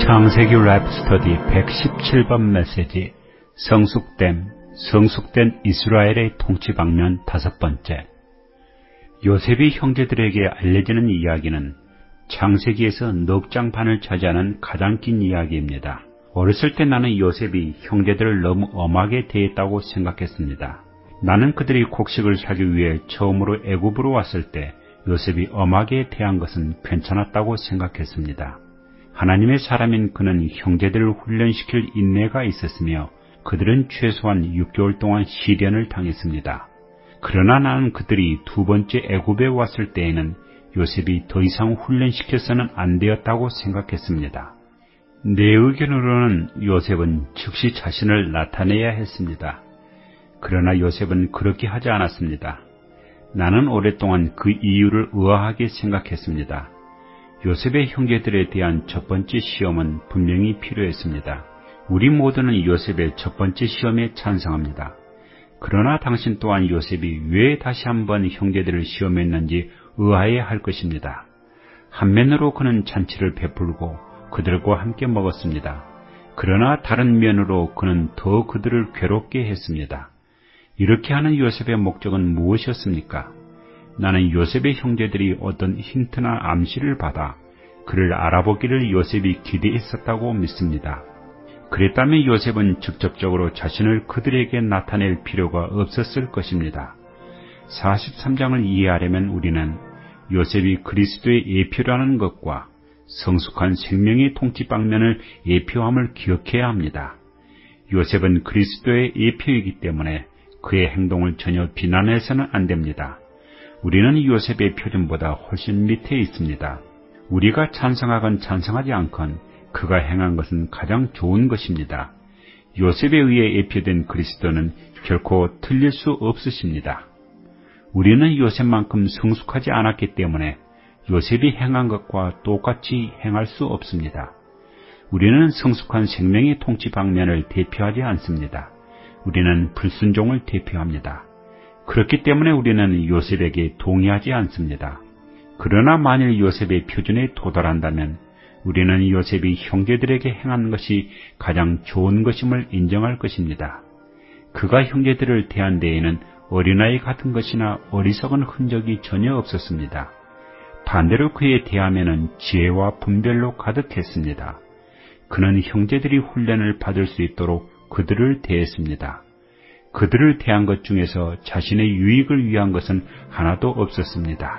창세기 랩 스터디 117번 메시지 성숙된 이스라엘의 통치 방면 5번째. 요셉이 형제들에게 알려지는 이야기는 창세기에서 넉 장 반을 차지하는 가장 긴 이야기입니다. 어렸을 때 나는 요셉이 형제들을 너무 엄하게 대했다고 생각했습니다. 나는 그들이 곡식을 사기 위해 처음으로 애굽으로 왔을 때 요셉이 엄하게 대한 것은 괜찮았다고 생각했습니다. 하나님의 사람인 그는 형제들을 훈련시킬 인내가 있었으며 그들은 최소한 6개월 동안 시련을 당했습니다. 그러나 나는 그들이 두 번째 애굽에 왔을 때에는 요셉이 더 이상 훈련시켜서는 안 되었다고 생각했습니다. 내 의견으로는 요셉은 즉시 자신을 나타내야 했습니다. 그러나 요셉은 그렇게 하지 않았습니다. 나는 오랫동안 그 이유를 의아하게 생각했습니다. 요셉의 형제들에 대한 첫 번째 시험은 분명히 필요했습니다. 우리 모두는 요셉의 첫 번째 시험에 찬성합니다. 그러나 당신 또한 요셉이 왜 다시 한번 형제들을 시험했는지 의아해 할 것입니다. 한면으로 그는 잔치를 베풀고 그들과 함께 먹었습니다. 그러나 다른 면으로 그는 더 그들을 괴롭게 했습니다. 이렇게 하는 요셉의 목적은 무엇이었습니까? 나는 요셉의 형제들이 어떤 힌트나 암시를 받아 그를 알아보기를 요셉이 기대했었다고 믿습니다. 그랬다면 요셉은 직접적으로 자신을 그들에게 나타낼 필요가 없었을 것입니다. 43장을 이해하려면 우리는 요셉이 그리스도의 예표라는 것과 성숙한 생명의 통치 방면을 예표함을 기억해야 합니다. 요셉은 그리스도의 예표이기 때문에 그의 행동을 전혀 비난해서는 안 됩니다. 우리는 요셉의 표준보다 훨씬 밑에 있습니다. 우리가 찬성하건 찬성하지 않건 그가 행한 것은 가장 좋은 것입니다. 요셉에 의해 예표된 그리스도는 결코 틀릴 수 없으십니다. 우리는 요셉만큼 성숙하지 않았기 때문에 요셉이 행한 것과 똑같이 행할 수 없습니다. 우리는 성숙한 생명의 통치 방면을 대표하지 않습니다. 우리는 불순종을 대표합니다. 그렇기 때문에 우리는 요셉에게 동의하지 않습니다. 그러나 만일 요셉의 표준에 도달한다면 우리는 요셉이 형제들에게 행한 것이 가장 좋은 것임을 인정할 것입니다. 그가 형제들을 대한 데에는 어린아이 같은 것이나 어리석은 흔적이 전혀 없었습니다. 반대로 그에 대하면은 지혜와 분별로 가득했습니다. 그는 형제들이 훈련을 받을 수 있도록 그들을 대했습니다. 그들을 대한 것 중에서 자신의 유익을 위한 것은 하나도 없었습니다.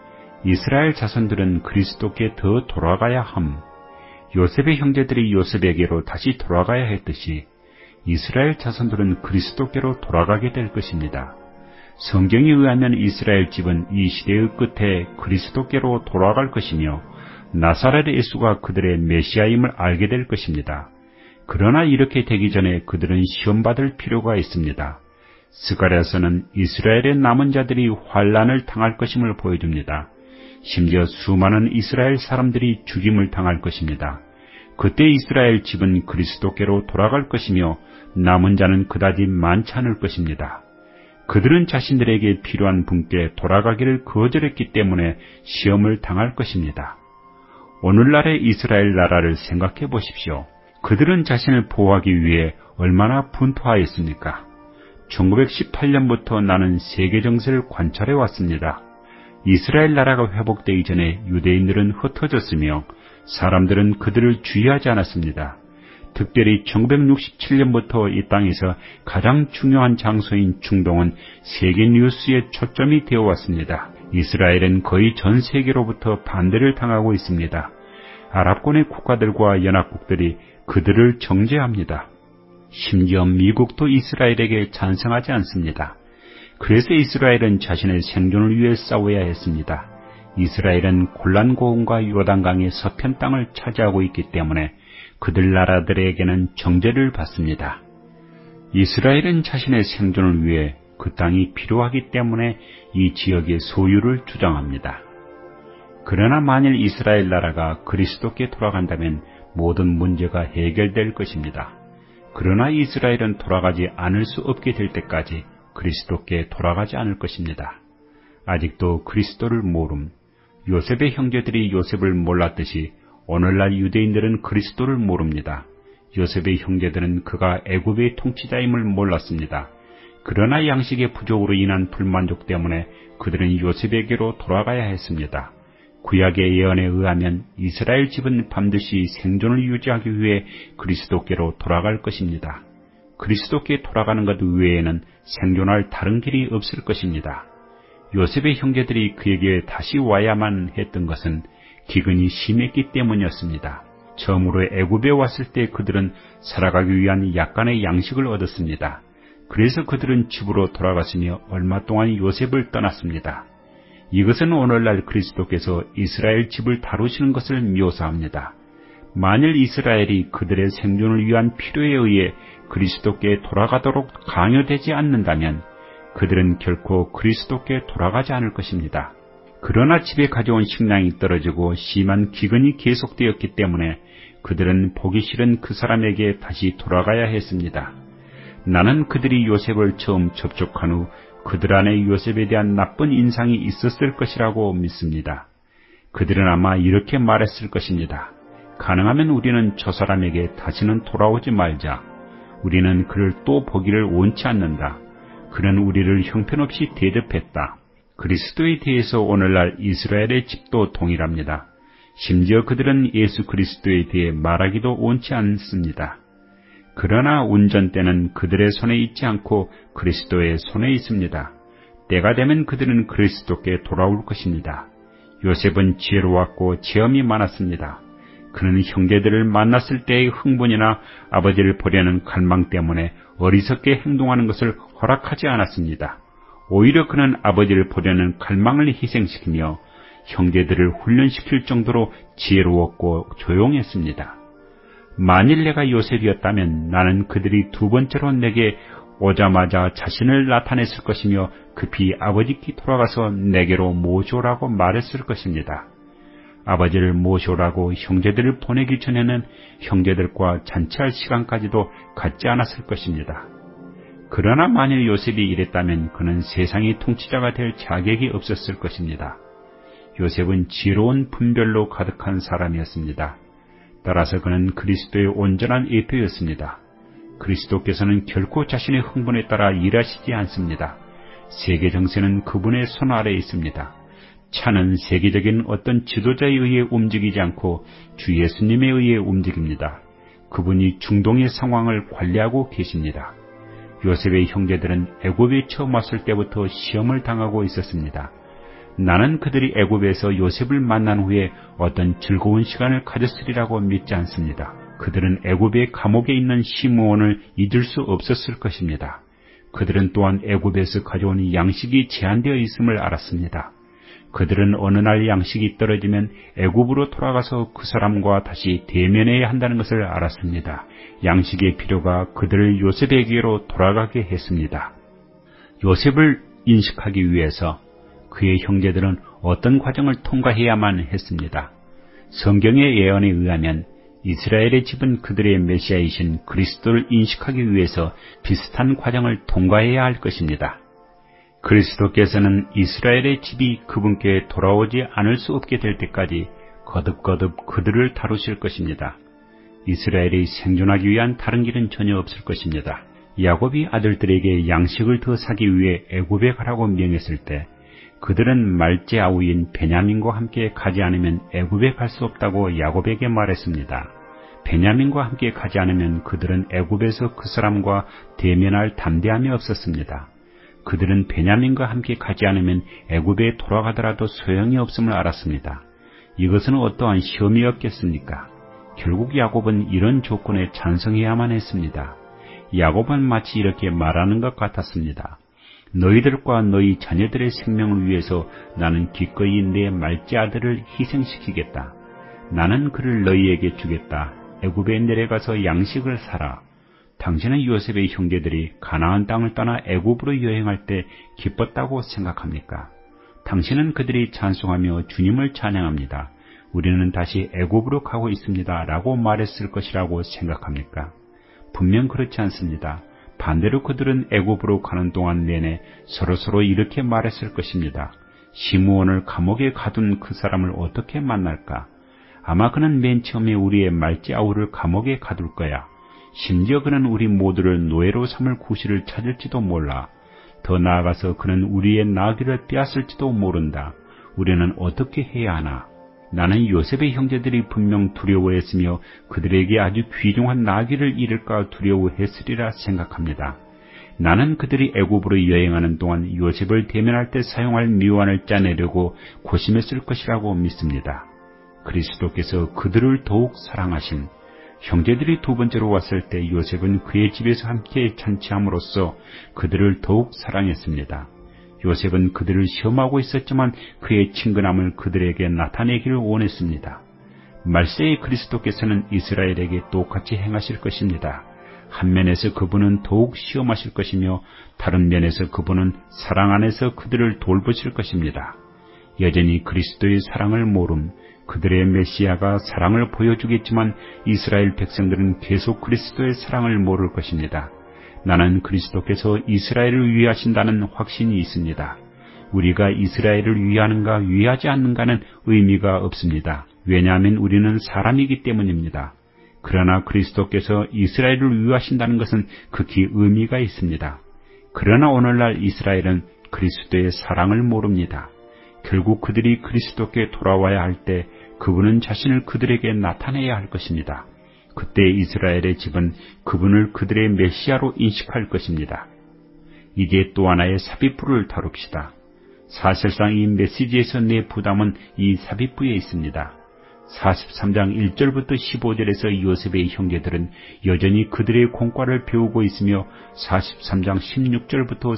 이스라엘 자손들은 그리스도께 더 돌아가야 함. 요셉의 형제들이 요셉에게로 다시 돌아가야 했듯이 이스라엘 자손들은 그리스도께로 돌아가게 될 것입니다. 성경에 의하면 이스라엘 집은 이 시대의 끝에 그리스도께로 돌아갈 것이며 나사렛 예수가 그들의 메시아임을 알게 될 것입니다. 그러나 이렇게 되기 전에 그들은 시험받을 필요가 있습니다. 스가랴서는 이스라엘의 남은 자들이 환난을 당할 것임을 보여줍니다. 심지어 수많은 이스라엘 사람들이 죽임을 당할 것입니다. 그때 이스라엘 집은 그리스도께로 돌아갈 것이며 남은 자는 그다지 많지 않을 것입니다. 그들은 자신들에게 필요한 분께 돌아가기를 거절했기 때문에 시험을 당할 것입니다. 오늘날의 이스라엘 나라를 생각해 보십시오. 그들은 자신을 보호하기 위해 얼마나 분투하였습니까? 1918년부터 나는 세계 정세를 관찰해 왔습니다. 이스라엘 나라가 회복되기 전에 유대인들은 흩어졌으며 사람들은 그들을 주의하지 않았습니다. 특별히 1967년부터 이 땅에서 가장 중요한 장소인 중동은 세계 뉴스의 초점이 되어 왔습니다. 이스라엘은 거의 전 세계로부터 반대를 당하고 있습니다. 아랍권의 국가들과 연합국들이 그들을 정죄합니다. 심지어 미국도 이스라엘에게 찬성하지 않습니다. 그래서 이스라엘은 자신의 생존을 위해 싸워야 했습니다. 이스라엘은 골란고원과 요단강의 서편 땅을 차지하고 있기 때문에 그들 나라들에게는 정죄를 받습니다. 이스라엘은 자신의 생존을 위해 그 땅이 필요하기 때문에 이 지역의 소유를 주장합니다. 그러나 만일 이스라엘 나라가 그리스도께 돌아간다면 모든 문제가 해결될 것입니다. 그러나 이스라엘은 돌아가지 않을 수 없게 될 때까지 그리스도께 돌아가지 않을 것입니다. 아직도 그리스도를 모름, 요셉의 형제들이 요셉을 몰랐듯이 오늘날 유대인들은 그리스도를 모릅니다. 요셉의 형제들은 그가 애굽의 통치자임을 몰랐습니다. 그러나 양식의 부족으로 인한 불만족 때문에 그들은 요셉에게로 돌아가야 했습니다. 구약의 예언에 의하면 이스라엘 집은 반드시 생존을 유지하기 위해 그리스도께로 돌아갈 것입니다. 그리스도께 돌아가는 것 외에는 생존할 다른 길이 없을 것입니다. 요셉의 형제들이 그에게 다시 와야만 했던 것은 기근이 심했기 때문이었습니다. 처음으로 애굽에 왔을 때 그들은 살아가기 위한 약간의 양식을 얻었습니다. 그래서 그들은 집으로 돌아갔으며 얼마 동안 요셉을 떠났습니다. 이것은 오늘날 그리스도께서 이스라엘 집을 다루시는 것을 묘사합니다. 만일 이스라엘이 그들의 생존을 위한 필요에 의해 그리스도께 돌아가도록 강요되지 않는다면 그들은 결코 그리스도께 돌아가지 않을 것입니다. 그러나 집에 가져온 식량이 떨어지고 심한 기근이 계속되었기 때문에 그들은 보기 싫은 그 사람에게 다시 돌아가야 했습니다. 나는 그들이 요셉을 처음 접촉한 후 그들 안에 요셉에 대한 나쁜 인상이 있었을 것이라고 믿습니다. 그들은 아마 이렇게 말했을 것입니다. 가능하면 우리는 저 사람에게 다시는 돌아오지 말자. 우리는 그를 또 보기를 원치 않는다. 그는 우리를 형편없이 대접했다. 그리스도에 대해서 오늘날 이스라엘의 집도 동일합니다. 심지어 그들은 예수 그리스도에 대해 말하기도 원치 않습니다. 그러나 운전대는 그들의 손에 있지 않고 그리스도의 손에 있습니다. 때가 되면 그들은 그리스도께 돌아올 것입니다. 요셉은 지혜로웠고 체험이 많았습니다. 그는 형제들을 만났을 때의 흥분이나 아버지를 보려는 갈망 때문에 어리석게 행동하는 것을 허락하지 않았습니다. 오히려 그는 아버지를 보려는 갈망을 희생시키며 형제들을 훈련시킬 정도로 지혜로웠고 조용했습니다. 만일 내가 요셉이었다면 나는 그들이 두 번째로 내게 오자마자 자신을 나타냈을 것이며 급히 아버지께 돌아가서 내게로 모셔오라고 말했을 것입니다. 아버지를 모셔오라고 형제들을 보내기 전에는 형제들과 잔치할 시간까지도 갖지 않았을 것입니다. 그러나 만일 요셉이 이랬다면 그는 세상의 통치자가 될 자격이 없었을 것입니다. 요셉은 지혜로운 분별로 가득한 사람이었습니다. 따라서 그는 그리스도의 온전한 예표였습니다. 그리스도께서는 결코 자신의 흥분에 따라 일하시지 않습니다. 세계 정세는 그분의 손 아래에 있습니다. 차는 세계적인 어떤 지도자에 의해 움직이지 않고 주 예수님에 의해 움직입니다. 그분이 중동의 상황을 관리하고 계십니다. 요셉의 형제들은 애굽에 처음 왔을 때부터 시험을 당하고 있었습니다. 나는 그들이 애굽에서 요셉을 만난 후에 어떤 즐거운 시간을 가졌으리라고 믿지 않습니다. 그들은 애굽의 감옥에 있는 시므온을 잊을 수 없었을 것입니다. 그들은 또한 애굽에서 가져온 양식이 제한되어 있음을 알았습니다. 그들은 어느 날 양식이 떨어지면 애굽으로 돌아가서 그 사람과 다시 대면해야 한다는 것을 알았습니다. 양식의 필요가 그들을 요셉에게로 돌아가게 했습니다. 요셉을 인식하기 위해서 그의 형제들은 어떤 과정을 통과해야만 했습니다. 성경의 예언에 의하면 이스라엘의 집은 그들의 메시아이신 그리스도를 인식하기 위해서 비슷한 과정을 통과해야 할 것입니다. 그리스도께서는 이스라엘의 집이 그분께 돌아오지 않을 수 없게 될 때까지 거듭거듭 그들을 다루실 것입니다. 이스라엘이 생존하기 위한 다른 길은 전혀 없을 것입니다. 야곱이 아들들에게 양식을 더 사기 위해 애굽에 가라고 명했을 때 그들은 말제 아우인 베냐민과 함께 가지 않으면 애굽에 갈 수 없다고 야곱에게 말했습니다. 베냐민과 함께 가지 않으면 그들은 애굽에서 그 사람과 대면할 담대함이 없었습니다. 그들은 베냐민과 함께 가지 않으면 애굽에 돌아가더라도 소용이 없음을 알았습니다. 이것은 어떠한 시험이었겠습니까? 결국 야곱은 이런 조건에 찬성해야만 했습니다. 야곱은 마치 이렇게 말하는 것 같았습니다. 너희들과 너희 자녀들의 생명을 위해서 나는 기꺼이 내 말째 아들을 희생시키겠다. 나는 그를 너희에게 주겠다. 애굽에 내려가서 양식을 사라. 당신은 요셉의 형제들이 가나안 땅을 떠나 애굽으로 여행할 때 기뻤다고 생각합니까? 당신은 그들이 찬송하며 주님을 찬양합니다. 우리는 다시 애굽으로 가고 있습니다. 라고 말했을 것이라고 생각합니까? 분명 그렇지 않습니다. 반대로 그들은 애굽으로 가는 동안 내내 서로서로 이렇게 말했을 것입니다. 시므온을 감옥에 가둔 그 사람을 어떻게 만날까? 아마 그는 맨 처음에 우리의 말지아우를 감옥에 가둘 거야. 심지어 그는 우리 모두를 노예로 삼을 구실을 찾을지도 몰라. 더 나아가서 그는 우리의 나귀를 빼앗을지도 모른다. 우리는 어떻게 해야 하나? 나는 요셉의 형제들이 분명 두려워했으며 그들에게 아주 귀중한 나귀를 잃을까 두려워했으리라 생각합니다. 나는 그들이 애굽으로 여행하는 동안 요셉을 대면할 때 사용할 미완을 짜내려고 고심했을 것이라고 믿습니다. 그리스도께서 그들을 더욱 사랑하신, 형제들이 두 번째로 왔을 때 요셉은 그의 집에서 함께 잔치함으로써 그들을 더욱 사랑했습니다. 요셉은 그들을 시험하고 있었지만 그의 친근함을 그들에게 나타내기를 원했습니다. 말세의 그리스도께서는 이스라엘에게 똑같이 행하실 것입니다. 한 면에서 그분은 더욱 시험하실 것이며 다른 면에서 그분은 사랑 안에서 그들을 돌보실 것입니다. 여전히 그리스도의 사랑을 모름, 그들의 메시아가 사랑을 보여주겠지만 이스라엘 백성들은 계속 그리스도의 사랑을 모를 것입니다. 나는 그리스도께서 이스라엘을 위하신다는 확신이 있습니다. 우리가 이스라엘을 위하는가 위하지 않는가는 의미가 없습니다. 왜냐하면 우리는 사람이기 때문입니다. 그러나 그리스도께서 이스라엘을 위하신다는 것은 극히 의미가 있습니다. 그러나 오늘날 이스라엘은 그리스도의 사랑을 모릅니다. 결국 그들이 그리스도께 돌아와야 할 때 그분은 자신을 그들에게 나타내야 할 것입니다. 그때 이스라엘의 집은 그분을 그들의 메시아로 인식할 것입니다. 이제 또 하나의 삽입부를 다룹시다. 사실상 이 메시지에서 내 부담은 이 삽입부에 있습니다. 43장 1절부터 15절에서 요셉의 형제들은 여전히 그들의 공과를 배우고 있으며 43장 16절부터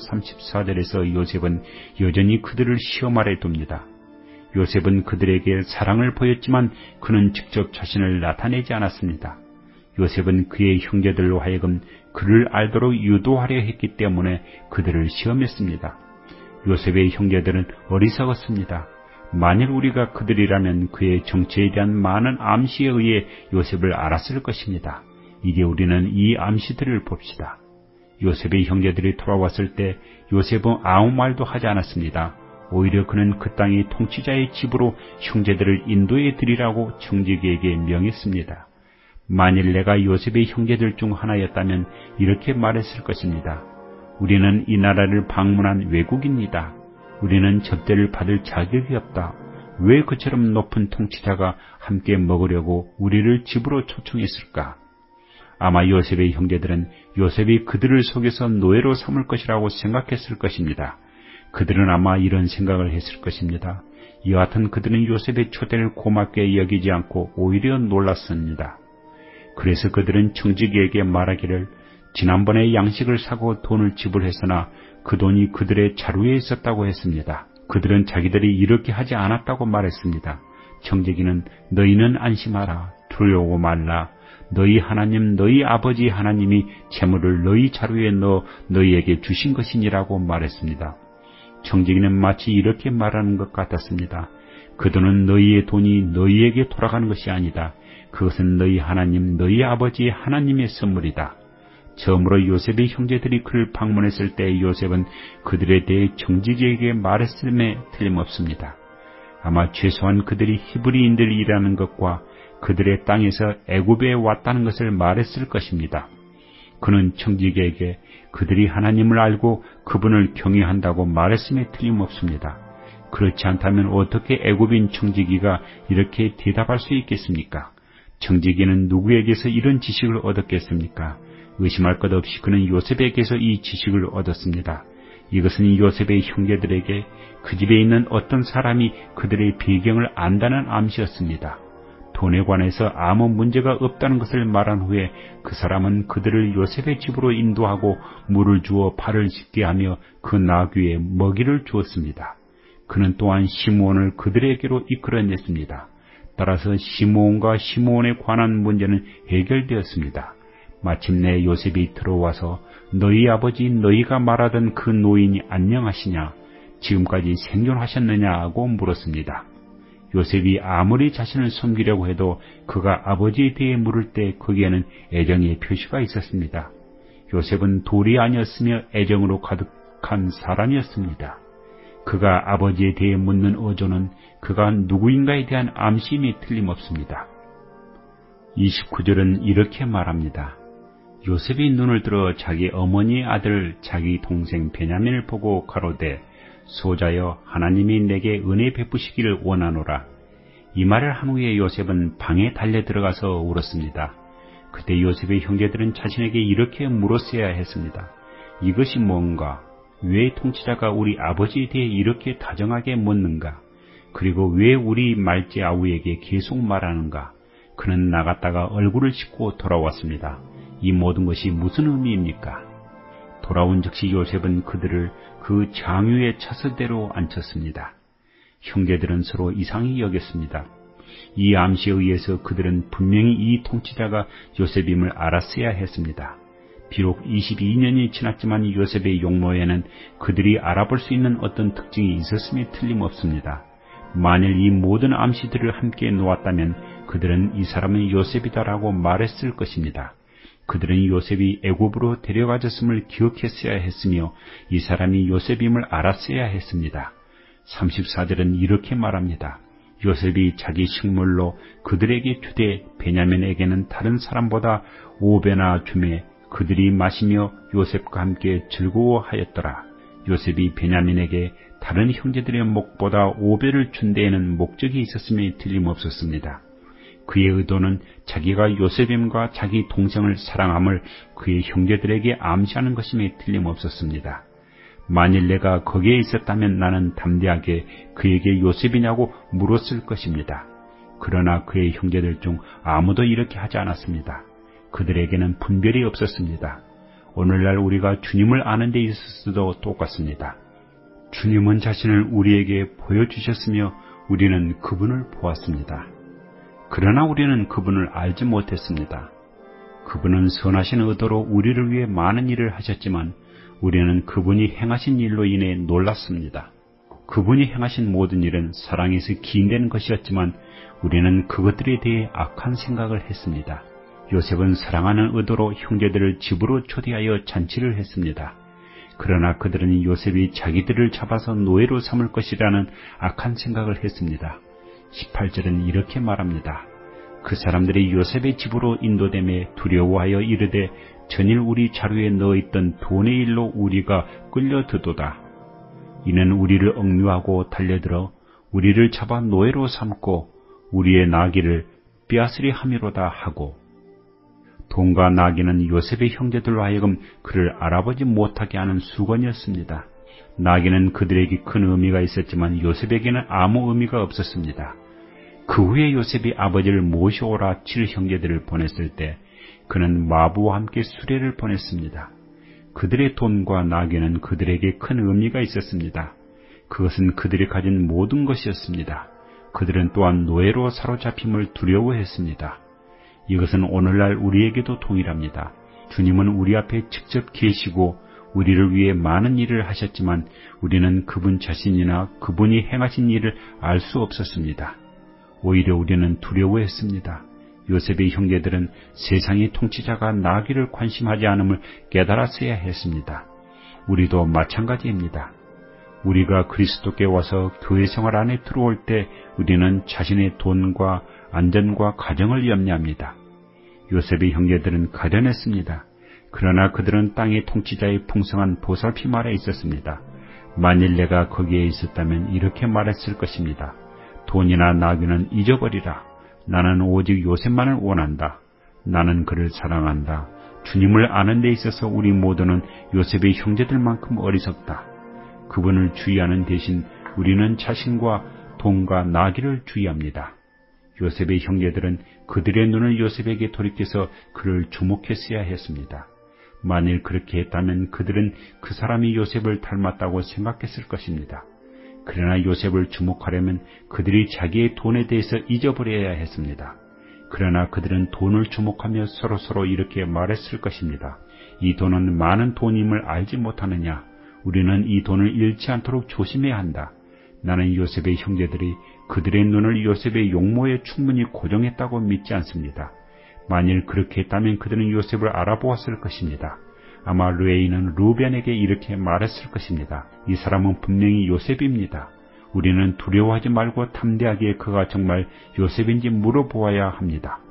34절에서 요셉은 여전히 그들을 시험 아래 둡니다. 요셉은 그들에게 사랑을 보였지만 그는 직접 자신을 나타내지 않았습니다. 요셉은 그의 형제들로 하여금 그를 알도록 유도하려 했기 때문에 그들을 시험했습니다. 요셉의 형제들은 어리석었습니다. 만일 우리가 그들이라면 그의 정체에 대한 많은 암시에 의해 요셉을 알았을 것입니다. 이제 우리는 이 암시들을 봅시다. 요셉의 형제들이 돌아왔을 때 요셉은 아무 말도 하지 않았습니다. 오히려 그는 그 땅의 통치자의 집으로 형제들을 인도해 드리라고 청지기에게 명했습니다. 만일 내가 요셉의 형제들 중 하나였다면 이렇게 말했을 것입니다. 우리는 이 나라를 방문한 외국인이다. 우리는 접대를 받을 자격이 없다. 왜 그처럼 높은 통치자가 함께 먹으려고 우리를 집으로 초청했을까? 아마 요셉의 형제들은 요셉이 그들을 속여서 노예로 삼을 것이라고 생각했을 것입니다. 그들은 아마 이런 생각을 했을 것입니다. 여하튼 그들은 요셉의 초대를 고맙게 여기지 않고 오히려 놀랐습니다. 그래서 그들은 청지기에게 말하기를 지난번에 양식을 사고 돈을 지불했으나 그 돈이 그들의 자루에 있었다고 했습니다. 그들은 자기들이 이렇게 하지 않았다고 말했습니다. 청지기는 너희는 안심하라. 두려워 말라. 너희 하나님 너희 아버지 하나님이 재물을 너희 자루에 넣어 너희에게 주신 것이니라고 말했습니다. 청지기는 마치 이렇게 말하는 것 같았습니다. 그 돈은 너희의 돈이 너희에게 돌아가는 것이 아니다. 그것은 너희 하나님 너희 아버지 하나님의 선물이다. 처음으로 요셉의 형제들이 그를 방문했을 때 요셉은 그들에 대해 청지기에게 말했음에 틀림없습니다. 아마 최소한 그들이 히브리인들이라는 것과 그들의 땅에서 애굽에 왔다는 것을 말했을 것입니다. 그는 청지기에게 그들이 하나님을 알고 그분을 경외한다고 말했음에 틀림없습니다. 그렇지 않다면 어떻게 애굽인 청지기가 이렇게 대답할 수 있겠습니까? 청지기는 누구에게서 이런 지식을 얻었겠습니까? 의심할 것 없이 그는 요셉에게서 이 지식을 얻었습니다. 이것은 요셉의 형제들에게 그 집에 있는 어떤 사람이 그들의 배경을 안다는 암시였습니다. 돈에 관해서 아무 문제가 없다는 것을 말한 후에 그 사람은 그들을 요셉의 집으로 인도하고 물을 주어 발을 씻게 하며 그 나귀에 먹이를 주었습니다. 그는 또한 시므온을 그들에게로 이끌어냈습니다. 따라서 시므온과 시므온에 관한 문제는 해결되었습니다. 마침내 요셉이 들어와서 너희 아버지 너희가 말하던 그 노인이 안녕하시냐? 지금까지 생존하셨느냐고 물었습니다. 요셉이 아무리 자신을 숨기려고 해도 그가 아버지에 대해 물을 때 거기에는 애정의 표시가 있었습니다. 요셉은 돌이 아니었으며 애정으로 가득한 사람이었습니다. 그가 아버지에 대해 묻는 어조는 그가 누구인가에 대한 암시임이 틀림없습니다. 29절은 이렇게 말합니다. 요셉이 눈을 들어 자기 어머니의 아들 자기 동생 베냐민을 보고 가로되 소자여 하나님이 내게 은혜 베푸시기를 원하노라. 이 말을 한 후에 요셉은 방에 달려 들어가서 울었습니다. 그때 요셉의 형제들은 자신에게 이렇게 물었어야 했습니다. 이것이 뭔가? 왜 통치자가 우리 아버지에 대해 이렇게 다정하게 묻는가? 그리고 왜 우리 말째 아우에게 계속 말하는가? 그는 나갔다가 얼굴을 씻고 돌아왔습니다. 이 모든 것이 무슨 의미입니까? 돌아온 즉시 요셉은 그들을 그 장유의 차서대로 앉혔습니다. 형제들은 서로 이상히 여겼습니다. 이 암시에 의해서 그들은 분명히 이 통치자가 요셉임을 알았어야 했습니다. 비록 22년이 지났지만 요셉의 용모에는 그들이 알아볼 수 있는 어떤 특징이 있었음이 틀림없습니다. 만일 이 모든 암시들을 함께 놓았다면 그들은 이 사람은 요셉이다라고 말했을 것입니다. 그들은 요셉이 애굽으로 데려가졌음을 기억했어야 했으며 이 사람이 요셉임을 알았어야 했습니다. 34절은 이렇게 말합니다. 요셉이 자기 식물로 그들에게 주되 베냐민에게는 다른 사람보다 5배나 주매 그들이 마시며 요셉과 함께 즐거워하였더라. 요셉이 베냐민에게 다른 형제들의 목보다 5배를 준 데에는 목적이 있었음이 틀림없었습니다. 그의 의도는 자기가 요셉임과 자기 동생을 사랑함을 그의 형제들에게 암시하는 것임이 틀림없었습니다. 만일 내가 거기에 있었다면 나는 담대하게 그에게 요셉이냐고 물었을 것입니다. 그러나 그의 형제들 중 아무도 이렇게 하지 않았습니다. 그들에게는 분별이 없었습니다. 오늘날 우리가 주님을 아는 데 있어서도 똑같습니다. 주님은 자신을 우리에게 보여주셨으며 우리는 그분을 보았습니다. 그러나 우리는 그분을 알지 못했습니다. 그분은 선하신 의도로 우리를 위해 많은 일을 하셨지만 우리는 그분이 행하신 일로 인해 놀랐습니다. 그분이 행하신 모든 일은 사랑에서 기인된 것이었지만 우리는 그것들에 대해 악한 생각을 했습니다. 요셉은 사랑하는 의도로 형제들을 집으로 초대하여 잔치를 했습니다. 그러나 그들은 요셉이 자기들을 잡아서 노예로 삼을 것이라는 악한 생각을 했습니다. 18절은 이렇게 말합니다. 그 사람들이 요셉의 집으로 인도됨에 두려워하여 이르되 전일 우리 자루에 넣어있던 돈의 일로 우리가 끌려드도다. 이는 우리를 억류하고 달려들어 우리를 잡아 노예로 삼고 우리의 나귀를 빼앗으려 함이로다 하고, 돈과 나귀는 요셉의 형제들로 하여금 그를 알아보지 못하게 하는 수건이었습니다. 나귀는 그들에게 큰 의미가 있었지만 요셉에게는 아무 의미가 없었습니다. 그 후에 요셉이 아버지를 모셔오라 칠 형제들을 보냈을 때 그는 마부와 함께 수레를 보냈습니다. 그들의 돈과 나귀는 그들에게 큰 의미가 있었습니다. 그것은 그들이 가진 모든 것이었습니다. 그들은 또한 노예로 사로잡힘을 두려워했습니다. 이것은 오늘날 우리에게도 동일합니다. 주님은 우리 앞에 직접 계시고 우리를 위해 많은 일을 하셨지만 우리는 그분 자신이나 그분이 행하신 일을 알 수 없었습니다. 오히려 우리는 두려워했습니다. 요셉의 형제들은 세상의 통치자가 나귀를 관심하지 않음을 깨달았어야 했습니다. 우리도 마찬가지입니다. 우리가 그리스도께 와서 교회 생활 안에 들어올 때 우리는 자신의 돈과 안전과 가정을 염려합니다. 요셉의 형제들은 가련했습니다. 그러나 그들은 땅의 통치자의 풍성한 보살핌 아래 있었습니다. 만일 내가 거기에 있었다면 이렇게 말했을 것입니다. 돈이나 나귀는 잊어버리라. 나는 오직 요셉만을 원한다. 나는 그를 사랑한다. 주님을 아는 데 있어서 우리 모두는 요셉의 형제들만큼 어리석다. 그분을 주의하는 대신 우리는 자신과 돈과 나귀를 주의합니다. 요셉의 형제들은 그들의 눈을 요셉에게 돌이켜서 그를 주목했어야 했습니다. 만일 그렇게 했다면 그들은 그 사람이 요셉을 닮았다고 생각했을 것입니다. 그러나 요셉을 주목하려면 그들이 자기의 돈에 대해서 잊어버려야 했습니다. 그러나 그들은 돈을 주목하며 서로서로 이렇게 말했을 것입니다. 이 돈은 많은 돈임을 알지 못하느냐? 우리는 이 돈을 잃지 않도록 조심해야 한다. 나는 요셉의 형제들이 그들의 눈을 요셉의 용모에 충분히 고정했다고 믿지 않습니다. 만일 그렇게 했다면 그들은 요셉을 알아보았을 것입니다. 아마 레이는 루벤에게 이렇게 말했을 것입니다. 이 사람은 분명히 요셉입니다. 우리는 두려워하지 말고 담대하게 그가 정말 요셉인지 물어보아야 합니다.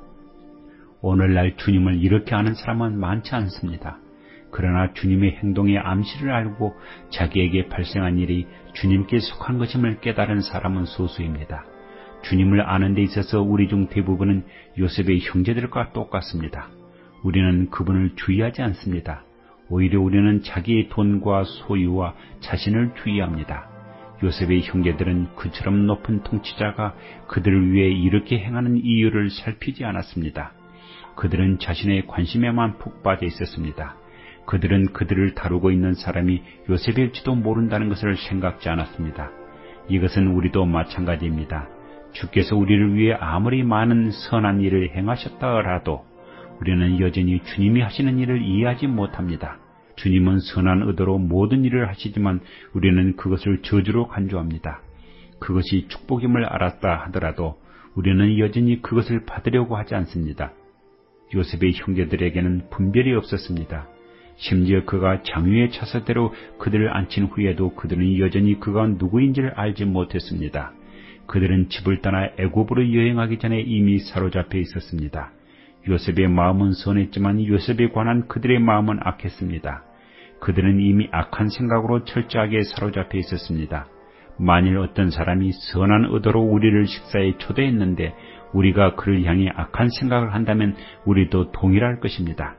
오늘날 주님을 이렇게 아는 사람은 많지 않습니다. 그러나 주님의 행동의 암시를 알고 자기에게 발생한 일이 주님께 속한 것임을 깨달은 사람은 소수입니다. 주님을 아는 데 있어서 우리 중 대부분은 요셉의 형제들과 똑같습니다. 우리는 그분을 주의하지 않습니다. 오히려 우리는 자기의 돈과 소유와 자신을 주의합니다. 요셉의 형제들은 그처럼 높은 통치자가 그들을 위해 이렇게 행하는 이유를 살피지 않았습니다. 그들은 자신의 관심에만 푹 빠져 있었습니다. 그들은 그들을 다루고 있는 사람이 요셉일지도 모른다는 것을 생각지 않았습니다. 이것은 우리도 마찬가지입니다. 주께서 우리를 위해 아무리 많은 선한 일을 행하셨다 하더라도 우리는 여전히 주님이 하시는 일을 이해하지 못합니다. 주님은 선한 의도로 모든 일을 하시지만 우리는 그것을 저주로 간주합니다. 그것이 축복임을 알았다 하더라도 우리는 여전히 그것을 받으려고 하지 않습니다. 요셉의 형제들에게는 분별이 없었습니다. 심지어 그가 장유의 차서대로 그들을 앉힌 후에도 그들은 여전히 그가 누구인지를 알지 못했습니다. 그들은 집을 떠나 애굽으로 여행하기 전에 이미 사로잡혀 있었습니다. 요셉의 마음은 선했지만 요셉에 관한 그들의 마음은 악했습니다. 그들은 이미 악한 생각으로 철저하게 사로잡혀 있었습니다. 만일 어떤 사람이 선한 의도로 우리를 식사에 초대했는데 우리가 그를 향해 악한 생각을 한다면 우리도 동일할 것입니다.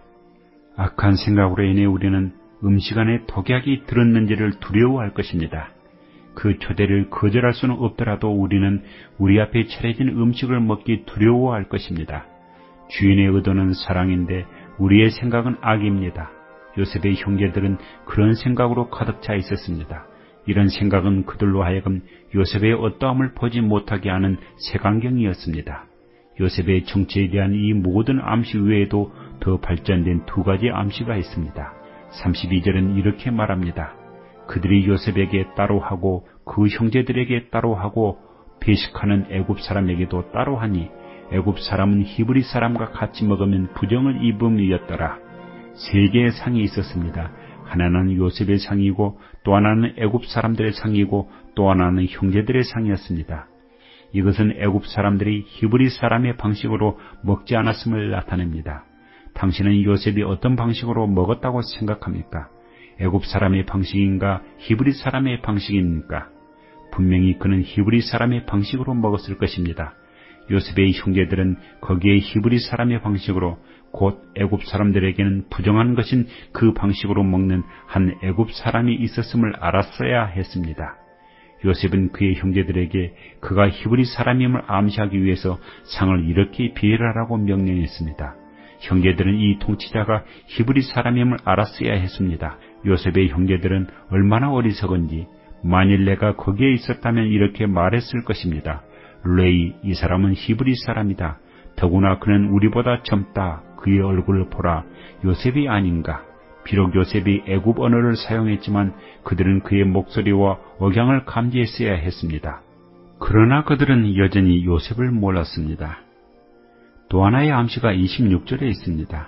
악한 생각으로 인해 우리는 음식 안에 독약이 들었는지를 두려워할 것입니다. 그 초대를 거절할 수는 없더라도 우리는 우리 앞에 차려진 음식을 먹기 두려워할 것입니다. 주인의 의도는 사랑인데 우리의 생각은 악입니다. 요셉의 형제들은 그런 생각으로 가득 차 있었습니다. 이런 생각은 그들로 하여금 요셉의 어떠함을 보지 못하게 하는 색안경이었습니다. 요셉의 정체에 대한 이 모든 암시 외에도 더 발전된 두 가지 암시가 있습니다. 32절은 이렇게 말합니다. 그들이 요셉에게 따로 하고 그 형제들에게 따로 하고 배식하는 애굽 사람에게도 따로 하니 애굽 사람은 히브리 사람과 같이 먹으면 부정을 입음이었더라. 세 개의 상이 있었습니다. 하나는 요셉의 상이고 또 하나는 애굽 사람들의 상이고 또 하나는 형제들의 상이었습니다. 이것은 애굽 사람들이 히브리 사람의 방식으로 먹지 않았음을 나타냅니다. 당신은 요셉이 어떤 방식으로 먹었다고 생각합니까? 애굽 사람의 방식인가 히브리 사람의 방식입니까? 분명히 그는 히브리 사람의 방식으로 먹었을 것입니다. 요셉의 형제들은 거기에 히브리 사람의 방식으로 곧 애굽 사람들에게는 부정한 것인 그 방식으로 먹는 한 애굽 사람이 있었음을 알았어야 했습니다. 요셉은 그의 형제들에게 그가 히브리 사람임을 암시하기 위해서 상을 이렇게 비열하라고 명령했습니다. 형제들은 이 통치자가 히브리 사람임을 알았어야 했습니다. 요셉의 형제들은 얼마나 어리석은지 만일 내가 거기에 있었다면 이렇게 말했을 것입니다. 레이, 이 사람은 히브리 사람이다. 더구나 그는 우리보다 젊다. 그의 얼굴을 보라. 요셉이 아닌가. 비록 요셉이 애굽 언어를 사용했지만 그들은 그의 목소리와 억양을 감지했어야 했습니다. 그러나 그들은 여전히 요셉을 몰랐습니다. 또 하나의 암시가 26절에 있습니다.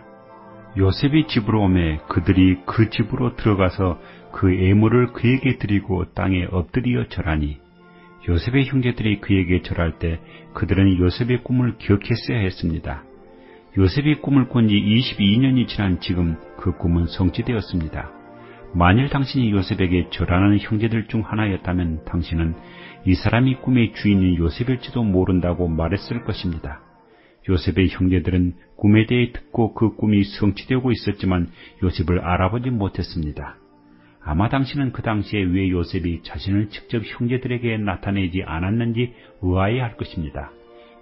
요셉이 집으로 오매 그들이 그 집으로 들어가서 그 예물을 그에게 드리고 땅에 엎드려 절하니 요셉의 형제들이 그에게 절할 때 그들은 요셉의 꿈을 기억했어야 했습니다. 요셉이 꿈을 꾼 지 22년이 지난 지금 그 꿈은 성취되었습니다. 만일 당신이 요셉에게 절하는 형제들 중 하나였다면 당신은 이 사람이 꿈의 주인인 요셉일지도 모른다고 말했을 것입니다. 요셉의 형제들은 꿈에 대해 듣고 그 꿈이 성취되고 있었지만 요셉을 알아보지 못했습니다. 아마 당신은 그 당시에 왜 요셉이 자신을 직접 형제들에게 나타내지 않았는지 의아해할 것입니다.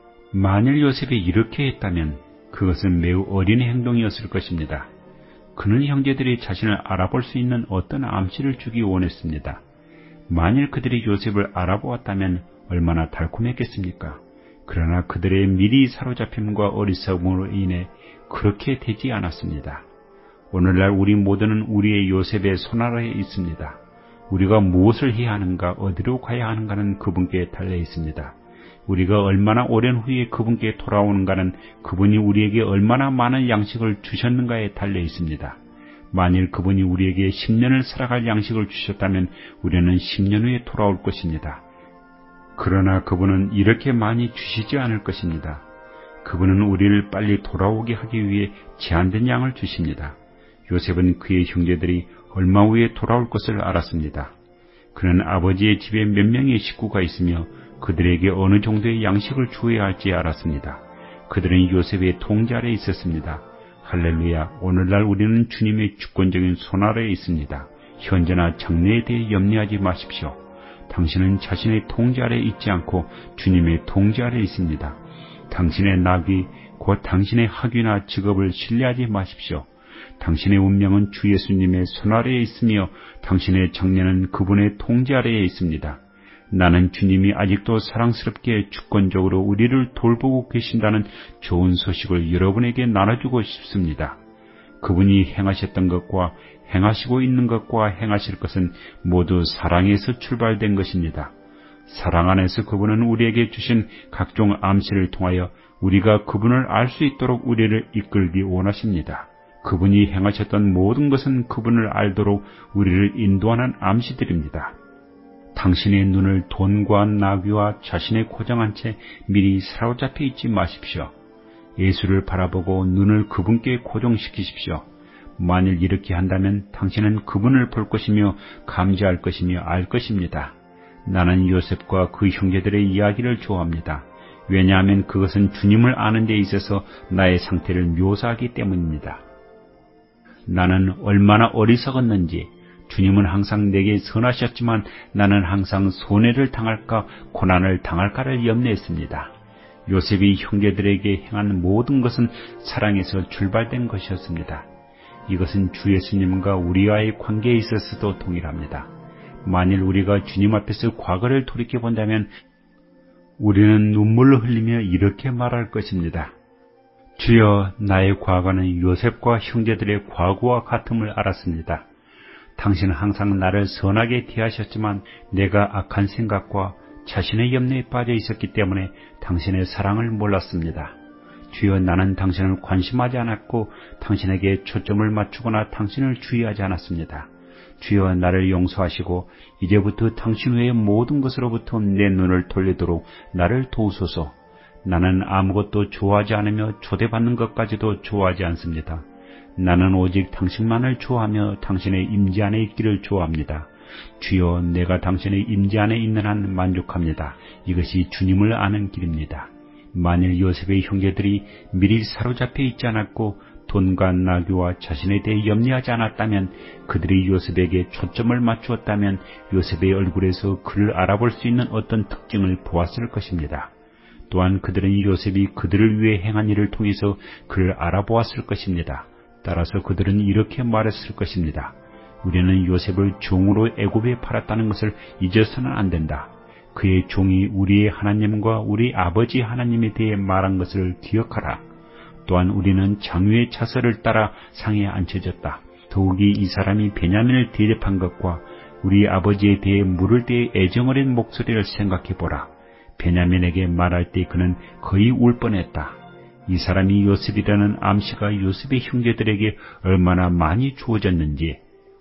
만일 요셉이 이렇게 했다면 그것은 매우 어린의 행동이었을 것입니다. 그는 형제들이 자신을 알아볼 수 있는 어떤 암시를 주기 원했습니다. 만일 그들이 요셉을 알아보았다면 얼마나 달콤했겠습니까? 그러나 그들의 미리 사로잡힘과 어리석음으로 인해 그렇게 되지 않았습니다. 오늘날 우리 모두는 우리의 요셉의 손아래에 있습니다. 우리가 무엇을 해야 하는가, 어디로 가야 하는가는 그분께 달려 있습니다. 우리가 얼마나 오랜 후에 그분께 돌아오는가는 그분이 우리에게 얼마나 많은 양식을 주셨는가에 달려 있습니다. 만일 그분이 우리에게 10년을 살아갈 양식을 주셨다면 우리는 10년 후에 돌아올 것입니다. 그러나 그분은 이렇게 많이 주시지 않을 것입니다. 그분은 우리를 빨리 돌아오게 하기 위해 제한된 양을 주십니다. 요셉은 그의 형제들이 얼마 후에 돌아올 것을 알았습니다. 그는 아버지의 집에 몇 명의 식구가 있으며 그들에게 어느 정도의 양식을 주어야 할지 알았습니다. 그들은 요셉의 통제 아래에 있었습니다. 할렐루야, 오늘날 우리는 주님의 주권적인 손 아래에 있습니다. 현재나 장래에 대해 염려하지 마십시오. 당신은 자신의 통제 아래에 있지 않고 주님의 통제 아래에 있습니다. 당신의 낙이 곧 당신의 학위나 직업을 신뢰하지 마십시오. 당신의 운명은 주 예수님의 손 아래에 있으며 당신의 장래는 그분의 통제 아래에 있습니다. 나는 주님이 아직도 사랑스럽게 주권적으로 우리를 돌보고 계신다는 좋은 소식을 여러분에게 나눠주고 싶습니다. 그분이 행하셨던 것과 행하시고 있는 것과 행하실 것은 모두 사랑에서 출발된 것입니다. 사랑 안에서 그분은 우리에게 주신 각종 암시를 통하여 우리가 그분을 알 수 있도록 우리를 이끌기 원하십니다. 그분이 행하셨던 모든 것은 그분을 알도록 우리를 인도하는 암시들입니다. 당신의 눈을 돈과 나귀와 자신의 고장한 채 미리 사로잡혀 있지 마십시오. 예수를 바라보고 눈을 그분께 고정시키십시오. 만일 이렇게 한다면 당신은 그분을 볼 것이며 감지할 것이며 알 것입니다. 나는 요셉과 그 형제들의 이야기를 좋아합니다. 왜냐하면 그것은 주님을 아는 데 있어서 나의 상태를 묘사하기 때문입니다. 나는 얼마나 어리석었는지, 주님은 항상 내게 선하셨지만 나는 항상 손해를 당할까 고난을 당할까를 염려했습니다. 요셉이 형제들에게 행한 모든 것은 사랑에서 출발된 것이었습니다. 이것은 주 예수님과 우리와의 관계에 있어서도 동일합니다. 만일 우리가 주님 앞에서 과거를 돌이켜본다면 우리는 눈물을 흘리며 이렇게 말할 것입니다. 주여, 나의 과거는 요셉과 형제들의 과거와 같음을 알았습니다. 당신은 항상 나를 선하게 대하셨지만 내가 악한 생각과 자신의 염려에 빠져 있었기 때문에 당신의 사랑을 몰랐습니다. 주여, 나는 당신을 관심하지 않았고 당신에게 초점을 맞추거나 당신을 주의하지 않았습니다. 주여, 나를 용서하시고 이제부터 당신 외의 모든 것으로부터 내 눈을 돌리도록 나를 도우소서. 나는 아무것도 좋아하지 않으며 초대받는 것까지도 좋아하지 않습니다. 나는 오직 당신만을 좋아하며 당신의 임재 안에 있기를 좋아합니다. 주여, 내가 당신의 임재 안에 있는 한 만족합니다. 이것이 주님을 아는 길입니다. 만일 요셉의 형제들이 미리 사로잡혀 있지 않았고 돈과 나귀와 자신에 대해 염려하지 않았다면, 그들이 요셉에게 초점을 맞추었다면 요셉의 얼굴에서 그를 알아볼 수 있는 어떤 특징을 보았을 것입니다. 또한 그들은 요셉이 그들을 위해 행한 일을 통해서 그를 알아보았을 것입니다. 따라서 그들은 이렇게 말했을 것입니다. 우리는 요셉을 종으로 애굽에 팔았다는 것을 잊어서는 안 된다. 그의 종이 우리의 하나님과 우리 아버지 하나님에 대해 말한 것을 기억하라. 또한 우리는 장유의 차서를 따라 상에 앉혀졌다. 더욱이 이 사람이 베냐민을 대접한 것과 우리 아버지에 대해 물을 때의 애정어린 목소리를 생각해보라. 베냐민에게 말할 때 그는 거의 울 뻔했다. 이 사람이 요셉이라는 암시가 요셉의 형제들에게 얼마나 많이 주어졌는지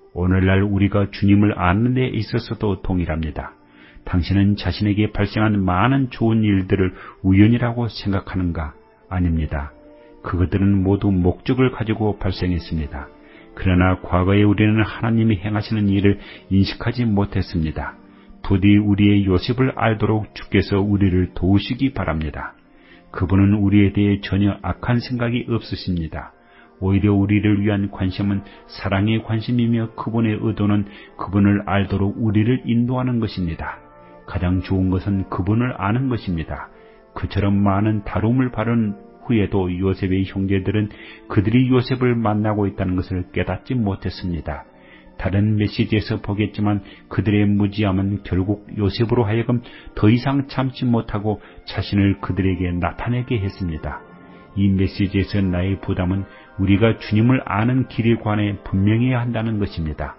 오늘날 우리가 주님을 아는 데 있어서도 동일합니다. 당신은 자신에게 발생한 많은 좋은 일들을 우연이라고 생각하는가? 아닙니다. 그것들은 모두 목적을 가지고 발생했습니다. 그러나 과거에 우리는 하나님이 행하시는 일을 인식하지 못했습니다. 부디 우리의 요셉을 알도록 주께서 우리를 도우시기 바랍니다. 그분은 우리에 대해 전혀 악한 생각이 없으십니다. 오히려 우리를 위한 관심은 사랑의 관심이며 그분의 의도는 그분을 알도록 우리를 인도하는 것입니다. 가장 좋은 것은 그분을 아는 것입니다. 그처럼 많은 다름을 받은 후에도 요셉의 형제들은 그들이 요셉을 만나고 있다는 것을 깨닫지 못했습니다. 다른 메시지에서 보겠지만 그들의 무지함은 결국 요셉으로 하여금 더 이상 참지 못하고 자신을 그들에게 나타내게 했습니다. 이 메시지에서 나의 부담은 우리가 주님을 아는 길에 관해 분명해야 한다는 것입니다.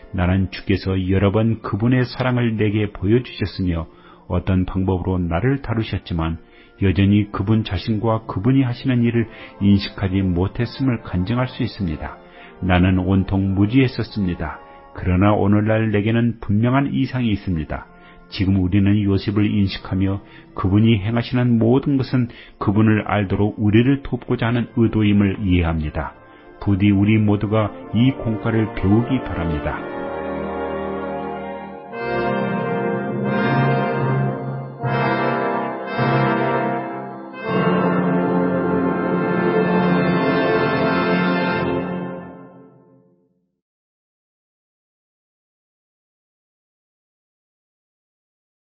나는 주께서 여러 번 그분의 사랑을 내게 보여주셨으며 어떤 방법으로 나를 다루셨지만 여전히 그분 자신과 그분이 하시는 일을 인식하지 못했음을 간증할 수 있습니다. 나는 온통 무지했었습니다. 그러나 오늘날 내게는 분명한 이상이 있습니다. 지금 우리는 요셉을 인식하며 그분이 행하시는 모든 것은 그분을 알도록 우리를 돕고자 하는 의도임을 이해합니다. 부디 우리 모두가 이 공과를 배우기 바랍니다.